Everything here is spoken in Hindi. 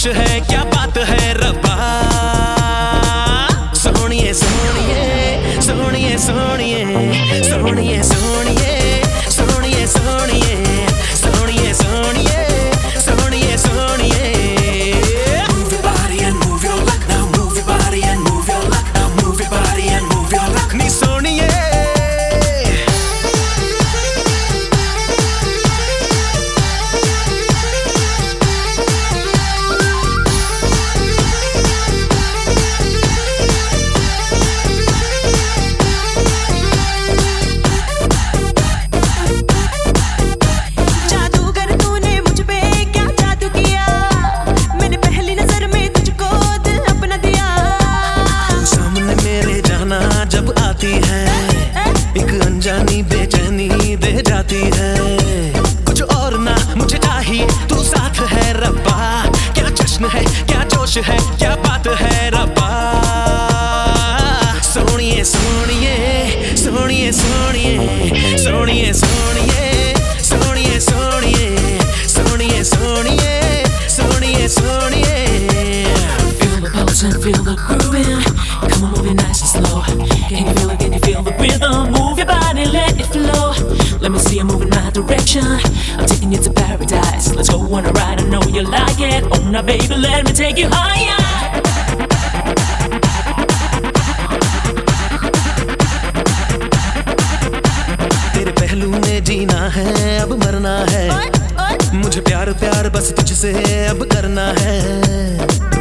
जोश है, क्या बात है रब्बा। सोनिए सोनिए सोनिए सोनिए सोनिए सोनिए सोनिए सोनिए सोनिए सोनिए सोनिए सोनिए। Move your body and move your luck now, move your body and move your luck now, move your body and move your luck नी सोनिए। एक अनजानी बेचैनी दे जाती है, कुछ और ना मुझे चाहिए, तू साथ है रब्बा। क्या जश्न है, क्या जोश है, क्या बात है रब्बा। सोनिए सोनिए सोनिए सोनिए सोनिए सोनिए सोनिए सोनिए सोनिए सोनिए सोनिए सोनिए। Feel the pulse and feel the grooving. Come on, move it nice and slow. Can you feel it? Can you feel the rhythm? Move your body, let it flow. Let me see you move in my direction. I'm taking you to paradise. Let's go on a ride. I know you like it. Oh, now baby, let me take you higher. तेरे पहलू में जीना है, अब मरना है। मुझे प्यार प्यार बस तुझसे अब करना है।